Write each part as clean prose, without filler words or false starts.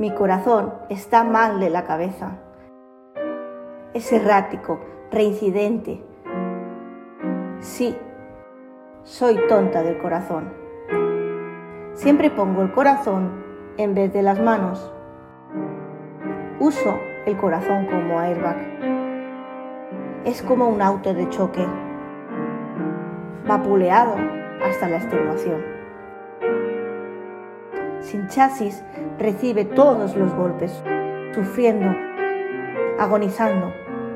Mi corazón está mal de la cabeza. Es errático, reincidente. Sí, soy tonta del corazón. Siempre pongo el corazón en vez de las manos. Uso el corazón como airbag. Es como un auto de choque, vapuleado hasta la extenuación. Sin chasis, recibe todos los golpes, sufriendo, agonizando.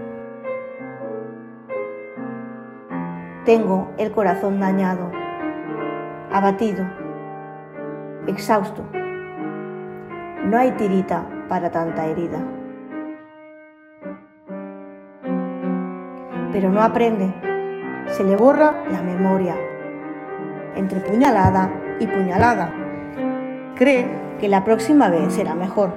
Tengo el corazón dañado, abatido, exhausto. No hay tirita para tanta herida. Pero no aprende, se le borra la memoria. Entre puñalada y puñalada, cree que la próxima vez será mejor.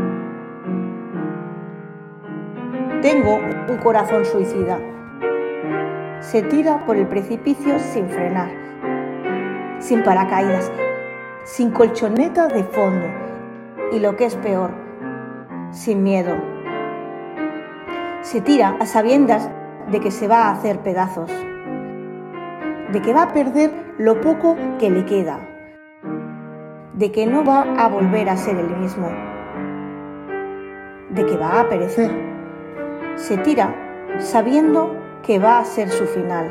Tengo un corazón suicida. Se tira por el precipicio sin frenar, sin paracaídas, sin colchoneta de fondo y, lo que es peor, sin miedo. Se tira a sabiendas de que se va a hacer pedazos, de que va a perder lo poco que le queda, de que no va a volver a ser el mismo, de que va a perecer. Se tira sabiendo que va a ser su final.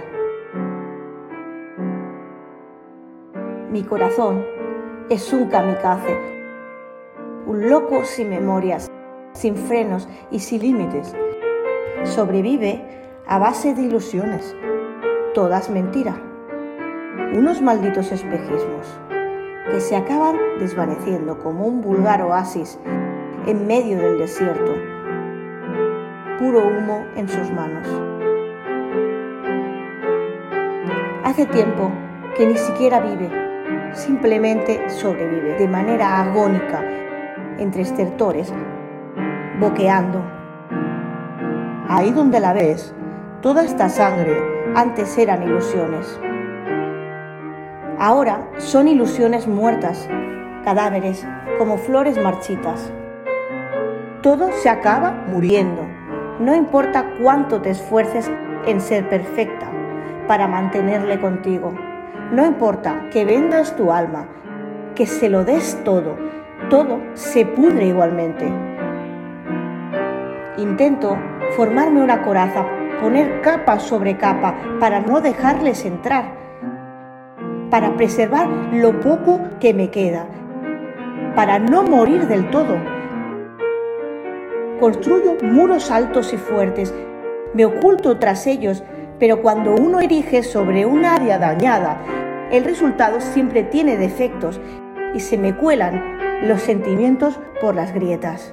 Mi corazón es un kamikaze, un loco sin memorias, sin frenos y sin límites. Sobrevive a base de ilusiones, todas mentira. Unos malditos espejismos que se acaban desvaneciendo como un vulgar oasis en medio del desierto, puro humo en sus manos. Hace tiempo que ni siquiera vive, simplemente sobrevive de manera agónica entre estertores, boqueando. Ahí donde la ves, toda esta sangre antes eran ilusiones. Ahora son ilusiones muertas, cadáveres como flores marchitas. Todo se acaba muriendo. No importa cuánto te esfuerces en ser perfecta para mantenerle contigo. No importa que vendas tu alma, que se lo des todo, todo se pudre igualmente. Intento formarme una coraza, poner capa sobre capa para no dejarles entrar, para preservar lo poco que me queda, para no morir del todo. Construyo muros altos y fuertes, me oculto tras ellos, pero cuando uno erige sobre un área dañada, el resultado siempre tiene defectos y se me cuelan los sentimientos por las grietas.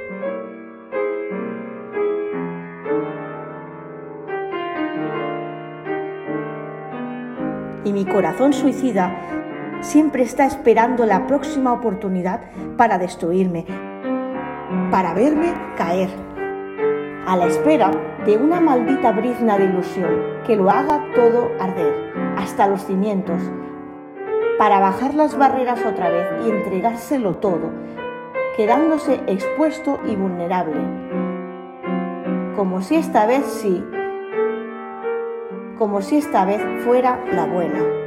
Y mi corazón suicida siempre está esperando la próxima oportunidad para destruirme, para verme caer, a la espera de una maldita brizna de ilusión que lo haga todo arder, hasta los cimientos, para bajar las barreras otra vez y entregárselo todo, quedándose expuesto y vulnerable, como si esta vez sí, como si esta vez fuera la buena.